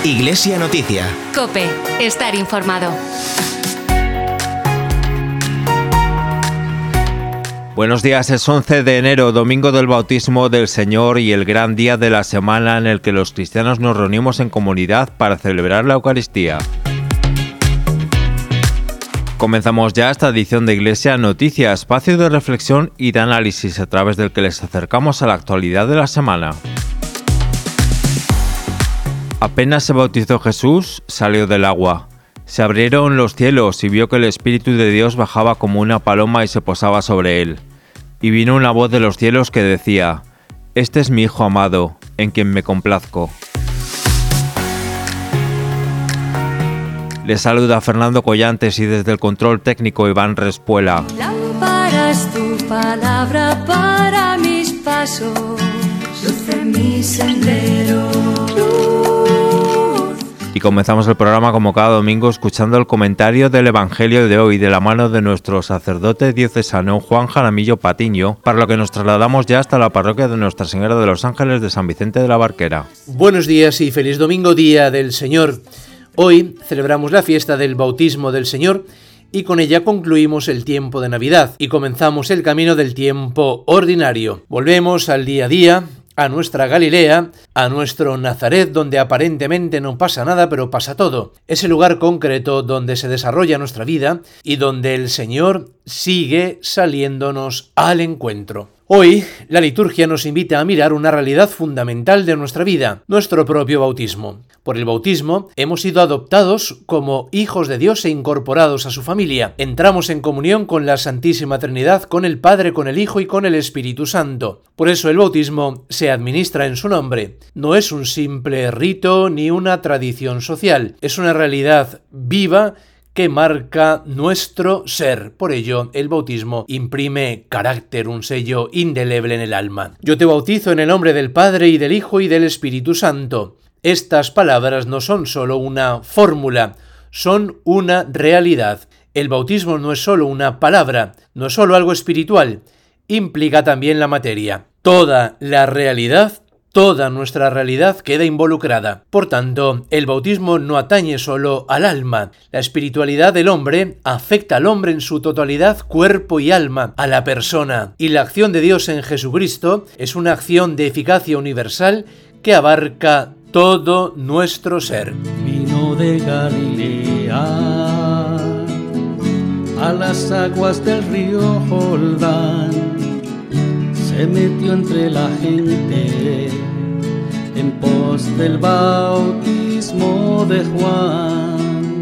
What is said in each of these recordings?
Iglesia Noticia. COPE. Estar informado. Buenos días, es 11 de enero, domingo del bautismo del Señor y el gran día de la semana en el que los cristianos nos reunimos en comunidad para celebrar la Eucaristía. Comenzamos ya esta edición de Iglesia Noticia, espacio de reflexión y de análisis a través del que les acercamos a la actualidad de la semana. Apenas se bautizó Jesús, salió del agua. Se abrieron los cielos y vio que el Espíritu de Dios bajaba como una paloma y se posaba sobre él. Y vino una voz de los cielos que decía: «Este es mi Hijo amado, en quien me complazco». Les saluda Fernando Collantes y desde el control técnico Iván Respuela. Lámpara es tu palabra para mis pasos, luz en mi sendero. Y comenzamos el programa como cada domingo escuchando el comentario del Evangelio de hoy de la mano de nuestro sacerdote diocesano Juan Jaramillo Patiño, para lo que nos trasladamos ya hasta la parroquia de Nuestra Señora de los Ángeles de San Vicente de la Barquera. Buenos días y feliz domingo, día del Señor. Hoy celebramos la fiesta del bautismo del Señor y con ella concluimos el tiempo de Navidad y comenzamos el camino del tiempo ordinario. Volvemos al día a día, a nuestra Galilea, a nuestro Nazaret, donde aparentemente no pasa nada, pero pasa todo. Es el lugar concreto donde se desarrolla nuestra vida y donde el Señor sigue saliéndonos al encuentro. Hoy, la liturgia nos invita a mirar una realidad fundamental de nuestra vida, nuestro propio bautismo. Por el bautismo, hemos sido adoptados como hijos de Dios e incorporados a su familia. Entramos en comunión con la Santísima Trinidad, con el Padre, con el Hijo y con el Espíritu Santo. Por eso el bautismo se administra en su nombre. No es un simple rito ni una tradición social. Es una realidad viva que marca nuestro ser. Por ello, el bautismo imprime carácter, un sello indeleble en el alma. Yo te bautizo en el nombre del Padre y del Hijo y del Espíritu Santo. Estas palabras no son solo una fórmula, son una realidad. El bautismo no es solo una palabra, no es solo algo espiritual, implica también la materia. Toda la realidad, toda nuestra realidad queda involucrada. Por tanto, el bautismo no atañe solo al alma. La espiritualidad del hombre afecta al hombre en su totalidad, cuerpo y alma, a la persona. Y la acción de Dios en Jesucristo es una acción de eficacia universal que abarca todo nuestro ser. Vino de Galilea a las aguas del río Jordán, se metió entre la gente en pos del bautismo de Juan.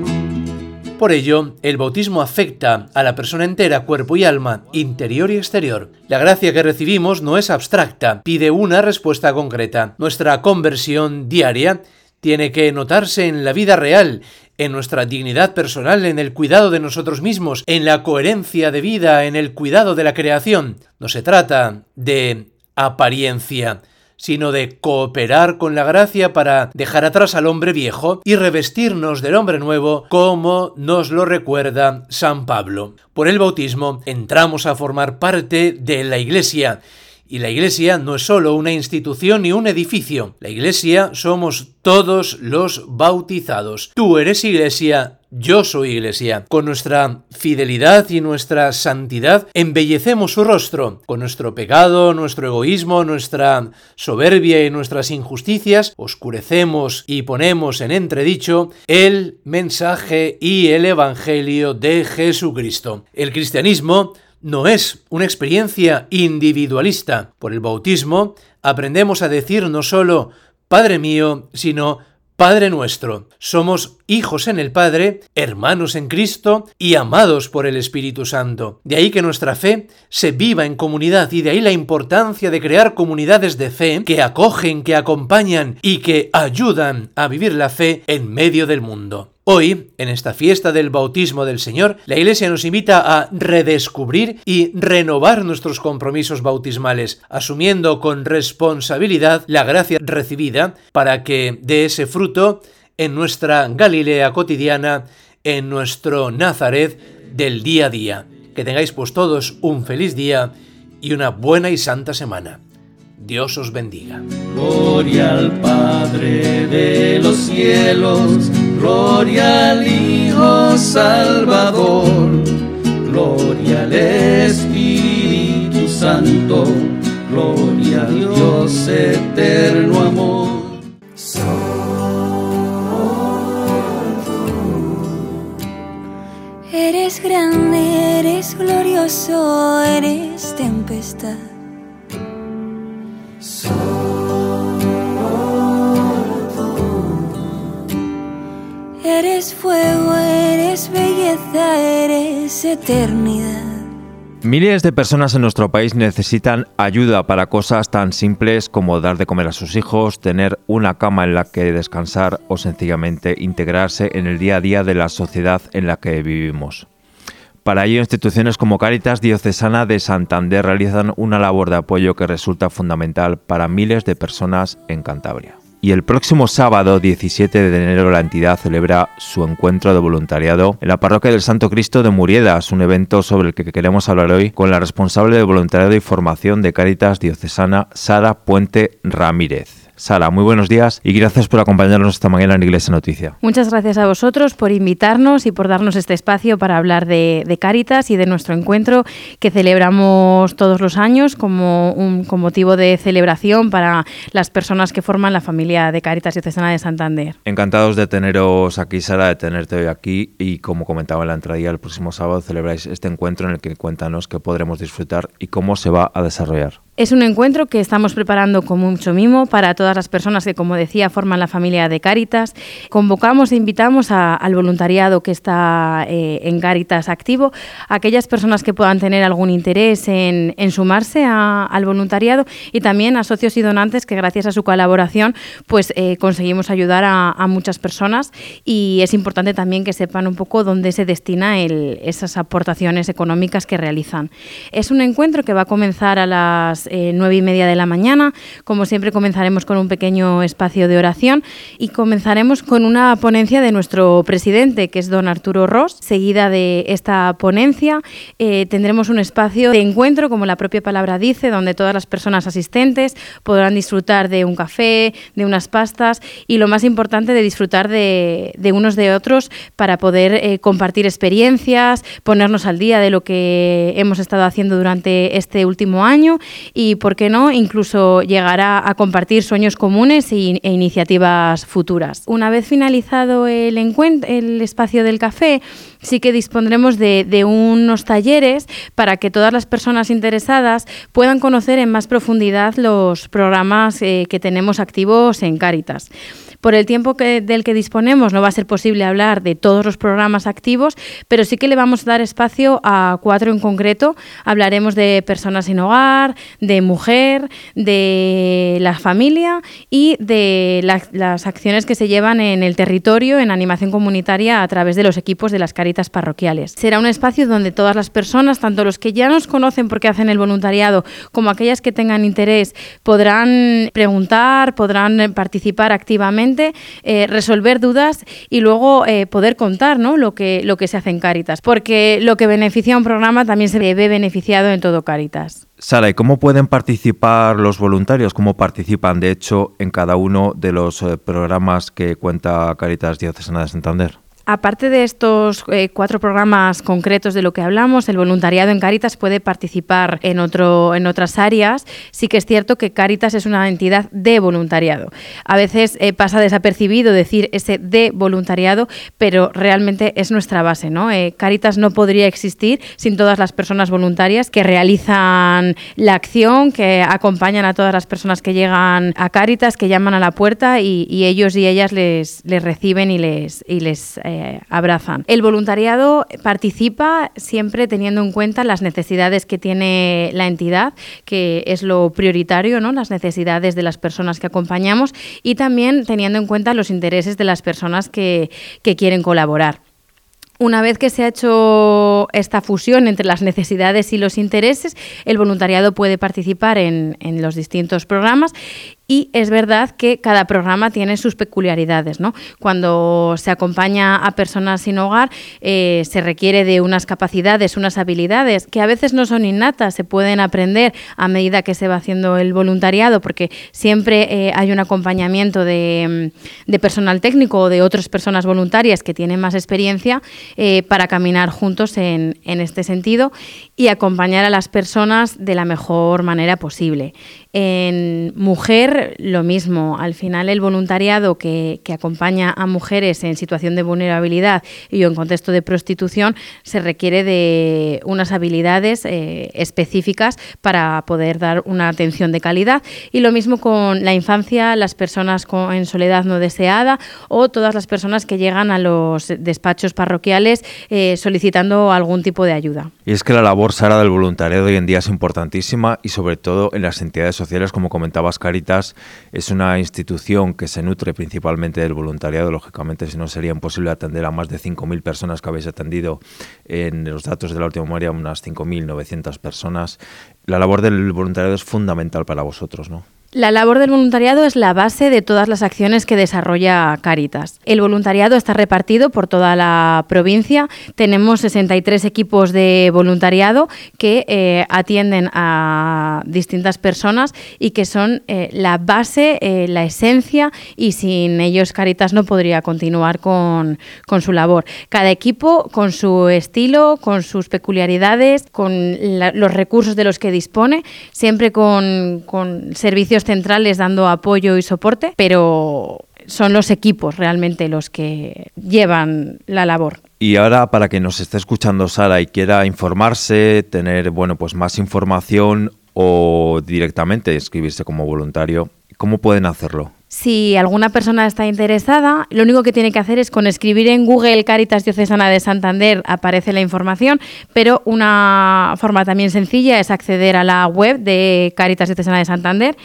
Por ello, el bautismo afecta a la persona entera, cuerpo y alma, interior y exterior. La gracia que recibimos no es abstracta, pide una respuesta concreta. Nuestra conversión diaria tiene que notarse en la vida real, en nuestra dignidad personal, en el cuidado de nosotros mismos, en la coherencia de vida, en el cuidado de la creación. No se trata de apariencia, sino de cooperar con la gracia para dejar atrás al hombre viejo y revestirnos del hombre nuevo, como nos lo recuerda San Pablo. Por el bautismo entramos a formar parte de la Iglesia. Y la Iglesia no es solo una institución ni un edificio. La Iglesia somos todos los bautizados. Tú eres Iglesia, yo soy Iglesia. Con nuestra fidelidad y nuestra santidad embellecemos su rostro. Con nuestro pecado, nuestro egoísmo, nuestra soberbia y nuestras injusticias, oscurecemos y ponemos en entredicho el mensaje y el Evangelio de Jesucristo. El cristianismo no es una experiencia individualista. Por el bautismo aprendemos a decir no solo Padre mío, sino Padre nuestro. Somos hijos en el Padre, hermanos en Cristo y amados por el Espíritu Santo. De ahí que nuestra fe se viva en comunidad y de ahí la importancia de crear comunidades de fe que acogen, que acompañan y que ayudan a vivir la fe en medio del mundo. Hoy, en esta fiesta del bautismo del Señor, la Iglesia nos invita a redescubrir y renovar nuestros compromisos bautismales, asumiendo con responsabilidad la gracia recibida para que dé ese fruto en nuestra Galilea cotidiana, en nuestro Nazaret del día a día. Que tengáis pues todos un feliz día y una buena y santa semana. Dios os bendiga. Gloria al Padre de los cielos, gloria al Hijo Salvador, gloria al Espíritu Santo, gloria a Dios eterno amor. Eres grande, eres glorioso, eres tempestad. Eres fuego, eres belleza, eres eternidad. Miles de personas en nuestro país necesitan ayuda para cosas tan simples como dar de comer a sus hijos, tener una cama en la que descansar o sencillamente integrarse en el día a día de la sociedad en la que vivimos. Para ello, instituciones como Cáritas Diocesana de Santander realizan una labor de apoyo que resulta fundamental para miles de personas en Cantabria. Y el próximo sábado, 17 de enero, la entidad celebra su encuentro de voluntariado en la Parroquia del Santo Cristo de Muriedas, un evento sobre el que queremos hablar hoy con la responsable de voluntariado y formación de Cáritas Diocesana, Sara Puente Ramírez. Sara, muy buenos días y gracias por acompañarnos esta mañana en Iglesia Noticia. Muchas gracias a vosotros por invitarnos y por darnos este espacio para hablar de Cáritas y de nuestro encuentro que celebramos todos los años con motivo de celebración para las personas que forman la familia de Cáritas Diocesana de Santander. Encantados de teneros aquí, Sara, de tenerte hoy aquí y como comentaba en la entradilla, el próximo sábado celebráis este encuentro en el que cuéntanos qué podremos disfrutar y cómo se va a desarrollar. Es un encuentro que estamos preparando con mucho mimo para todas las personas que, como decía, forman la familia de Cáritas. Convocamos e invitamos al voluntariado que está en Cáritas activo, a aquellas personas que puedan tener algún interés en sumarse al voluntariado y también a socios y donantes que gracias a su colaboración pues conseguimos ayudar a muchas personas y es importante también que sepan un poco dónde se destina esas aportaciones económicas que realizan. Es un encuentro que va a comenzar a las 9:30 de la mañana. Como siempre comenzaremos con un pequeño espacio de oración y comenzaremos con una ponencia de nuestro presidente, que es don Arturo Ros. Seguida de esta ponencia tendremos un espacio de encuentro, como la propia palabra dice, donde todas las personas asistentes podrán disfrutar de un café, de unas pastas y lo más importante, de disfrutar de unos de otros para poder compartir experiencias, ponernos al día de lo que hemos estado haciendo durante este último año y, ¿por qué no?, incluso llegar a compartir sueños comunes e iniciativas futuras. Una vez finalizado el espacio del café, sí que dispondremos de unos talleres para que todas las personas interesadas puedan conocer en más profundidad los programas que tenemos activos en Cáritas. Por el tiempo del que disponemos no va a ser posible hablar de todos los programas activos, pero sí que le vamos a dar espacio a 4 en concreto. Hablaremos de personas sin hogar, de mujer, de la familia y de las acciones que se llevan en el territorio en animación comunitaria a través de los equipos de las Cáritas parroquiales. Será un espacio donde todas las personas, tanto los que ya nos conocen porque hacen el voluntariado como aquellas que tengan interés, podrán preguntar, podrán participar activamente, resolver dudas y luego poder contar, ¿no?, lo que se hace en Cáritas, porque lo que beneficia a un programa también se ve beneficiado en todo Cáritas. Sara, ¿y cómo pueden participar los voluntarios? ¿Cómo participan, de hecho, en cada uno de los programas que cuenta Cáritas Diocesana de Santander? Aparte de estos 4 programas concretos de lo que hablamos, el voluntariado en Cáritas puede participar en otras áreas. Sí que es cierto que Cáritas es una entidad de voluntariado. A veces pasa desapercibido decir ese de voluntariado, pero realmente es nuestra base, ¿no? Cáritas no podría existir sin todas las personas voluntarias que realizan la acción, que acompañan a todas las personas que llegan a Cáritas, que llaman a la puerta y ellos y ellas les reciben y les abrazan. El voluntariado participa siempre teniendo en cuenta las necesidades que tiene la entidad, que es lo prioritario, ¿no?, las necesidades de las personas que acompañamos y también teniendo en cuenta los intereses de las personas que quieren colaborar. Una vez que se ha hecho esta fusión entre las necesidades y los intereses, el voluntariado puede participar en los distintos programas y es verdad que cada programa tiene sus peculiaridades, ¿no? Cuando se acompaña a personas sin hogar, se requiere de unas capacidades, unas habilidades que a veces no son innatas, se pueden aprender a medida que se va haciendo el voluntariado, porque siempre hay un acompañamiento de personal técnico o de otras personas voluntarias que tienen más experiencia para caminar juntos en este sentido y acompañar a las personas de la mejor manera posible. En mujer, lo mismo. Al final, el voluntariado que acompaña a mujeres en situación de vulnerabilidad y en contexto de prostitución se requiere de unas habilidades específicas para poder dar una atención de calidad. Y lo mismo con la infancia, las personas en soledad no deseada o todas las personas que llegan a los despachos parroquiales solicitando algún tipo de ayuda. Y es que la labor, Sara, del voluntariado hoy en día es importantísima y sobre todo en las entidades sociales, como comentabas, Cáritas es una institución que se nutre principalmente del voluntariado. Lógicamente, si no, sería imposible atender a más de 5.000 personas que habéis atendido. En los datos de la última memoria, unas 5.900 personas. La labor del voluntariado es fundamental para vosotros, ¿no? La labor del voluntariado es la base de todas las acciones que desarrolla Cáritas. El voluntariado está repartido por toda la provincia. Tenemos 63 equipos de voluntariado que atienden a distintas personas y que son la base, la esencia, y sin ellos Cáritas no podría continuar con su labor. Cada equipo con su estilo, con sus peculiaridades, con los recursos de los que dispone, siempre con servicios centrales dando apoyo y soporte, pero son los equipos realmente los que llevan la labor. Y ahora, para quien nos esté escuchando, Sara, y quiera informarse, tener pues más información o directamente inscribirse como voluntario, ¿cómo pueden hacerlo? Si alguna persona está interesada, lo único que tiene que hacer es con escribir en Google Cáritas Diocesana de Santander aparece la información, pero una forma también sencilla es acceder a la web de Cáritas Diocesana de Santander,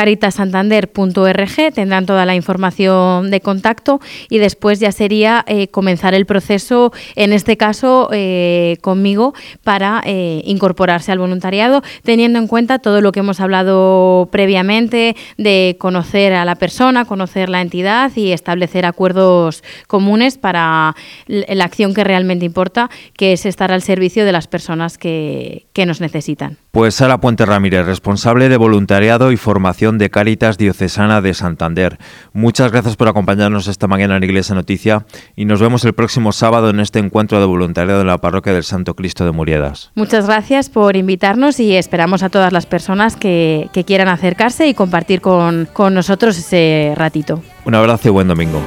caritassantander.org, tendrán toda la información de contacto y después ya sería comenzar el proceso, en este caso conmigo, para incorporarse al voluntariado, teniendo en cuenta todo lo que hemos hablado previamente de conocer a la persona, conocer la entidad y establecer acuerdos comunes para la acción que realmente importa, que es estar al servicio de las personas que nos necesitan. Pues Sara Puente Ramírez, responsable de voluntariado y formación de Cáritas Diocesana de Santander. Muchas gracias por acompañarnos esta mañana en Iglesia Noticia y nos vemos el próximo sábado en este encuentro de voluntariado en la Parroquia del Santo Cristo de Muriedas. Muchas gracias por invitarnos y esperamos a todas las personas que quieran acercarse y compartir con nosotros ese ratito. Un abrazo y buen domingo.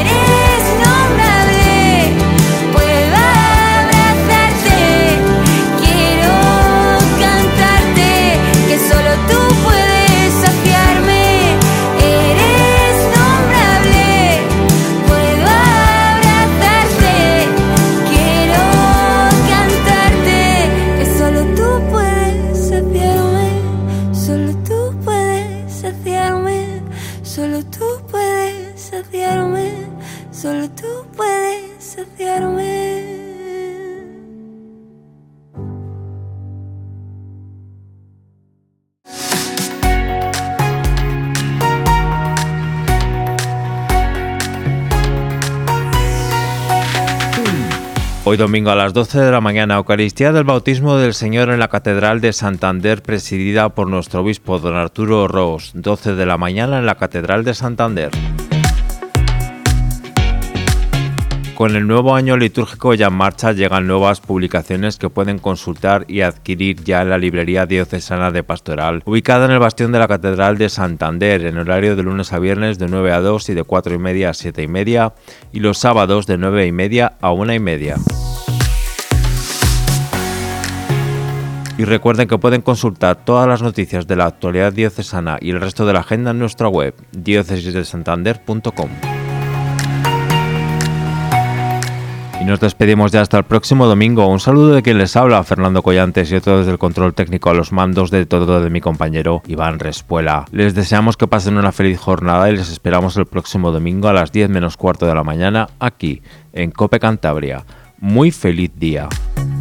Solo tú puedes saciarme. Hoy domingo a las 12 de la mañana, Eucaristía del Bautismo del Señor en la Catedral de Santander, presidida por nuestro obispo don Arturo Ros. 12 de la mañana en la Catedral de Santander. Con el nuevo año litúrgico ya en marcha, llegan nuevas publicaciones que pueden consultar y adquirir ya en la librería diocesana de Pastoral, ubicada en el bastión de la Catedral de Santander, en horario de lunes a viernes de 9 a 2 y de 4:30 a 7:30, y los sábados de 9:30 a 1:30. Y recuerden que pueden consultar todas las noticias de la actualidad diocesana y el resto de la agenda en nuestra web, diocesisdesantander.com. Y nos despedimos ya hasta el próximo domingo. Un saludo de quien les habla, Fernando Collantes, y otro desde el control técnico a los mandos de todo de mi compañero Iván Respuela. Les deseamos que pasen una feliz jornada y les esperamos el próximo domingo a las 10 menos cuarto de la mañana aquí en COPE Cantabria. Muy feliz día.